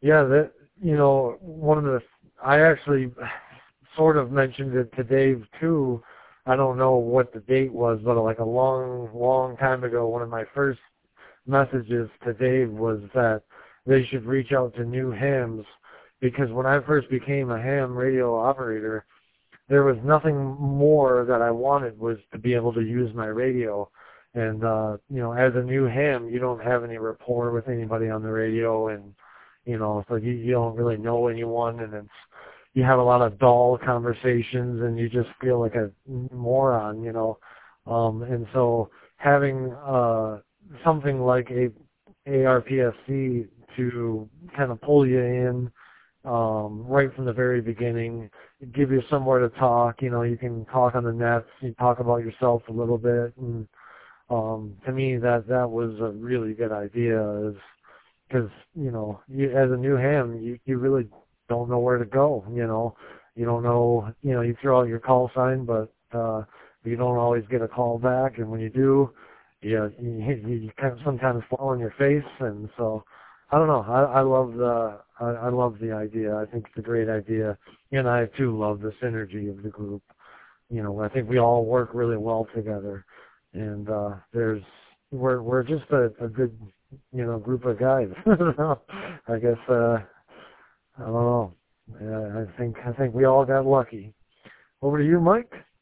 Yeah, that, one of the, I actually sort of mentioned it to Dave too. I don't know what the date was, but like a long, long time ago, one of my first messages to Dave was that they should reach out to new hams, because when I first became a ham radio operator, there was nothing more that I wanted was to be able to use my radio. And, as a new ham, you don't have any rapport with anybody on the radio, and, so you don't really know anyone, and you have a lot of dull conversations, and you just feel like a moron. And so having, something like a ARPSC to kind of pull you in, right from the very beginning, give you somewhere to talk. You can talk on the nets, you talk about yourself a little bit, and to me that was a really good idea, is because you, as a new ham, you really don't know where to go. You don't know. You throw out your call sign, but you don't always get a call back, and when you do, you kind of sometimes fall on your face. And so I don't know. I love the idea. I think it's a great idea, and I too love the synergy of the group. I think we all work really well together, and we're just a good group of guys. I guess I don't know. I think we all got lucky. Over to you, Mike.